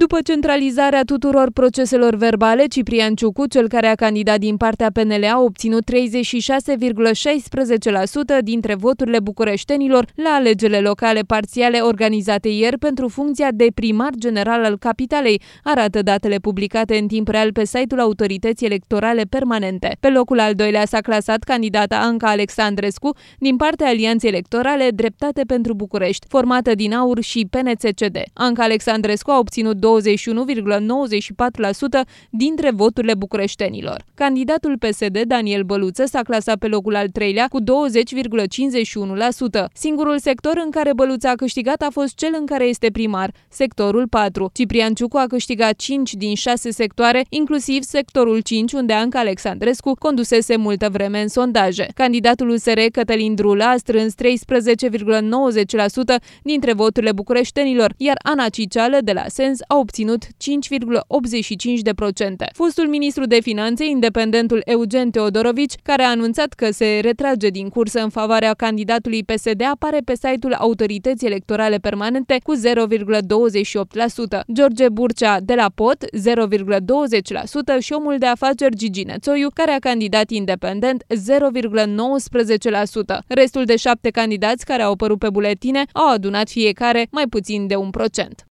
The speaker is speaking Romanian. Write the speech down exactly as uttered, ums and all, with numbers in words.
După centralizarea tuturor proceselor verbale, Ciprian Ciucu, cel care a candidat din partea P N L, a obținut treizeci și șase virgulă șaisprezece la sută dintre voturile bucureștenilor la alegerile locale parțiale organizate ieri pentru funcția de primar general al capitalei, arată datele publicate în timp real pe site-ul Autorității Electorale Permanente. Pe locul al doilea s-a clasat candidata Anca Alexandrescu din partea Alianței Electorale Dreptate pentru București, formată din AUR și P N C C D. Anca Alexandrescu a obținut douăzeci și unu virgulă nouăzeci și patru la sută dintre voturile bucureștenilor. Candidatul P S D, Daniel Băluță, s-a clasat pe locul al treilea cu douăzeci virgulă cincizeci și unu la sută. Singurul sector în care Băluță a câștigat a fost cel în care este primar, sectorul patru. Ciprian Ciucu a câștigat cinci din șase sectoare, inclusiv sectorul cinci, unde Anca Alexandrescu condusese multă vreme în sondaje. Candidatul U S R, Cătălin Drula, a strâns treisprezece virgulă nouăzeci la sută dintre voturile bucureștenilor, iar Ana Cicială, de la Sens, a obținut cinci virgulă optzeci și cinci la sută. Fostul ministru de Finanțe, independentul Eugen Teodorovici, care a anunțat că se retrage din cursă în favoarea candidatului P S D, apare pe site-ul Autorității Electorale Permanente cu zero virgulă douăzeci și opt la sută. George Burcea, de la P O T, zero virgulă douăzeci la sută și omul de afaceri Gigi Nețoiu, care a candidat independent, zero virgulă nouăsprezece la sută. Restul de șapte candidați care au apărut pe buletine au adunat fiecare mai puțin de un procent.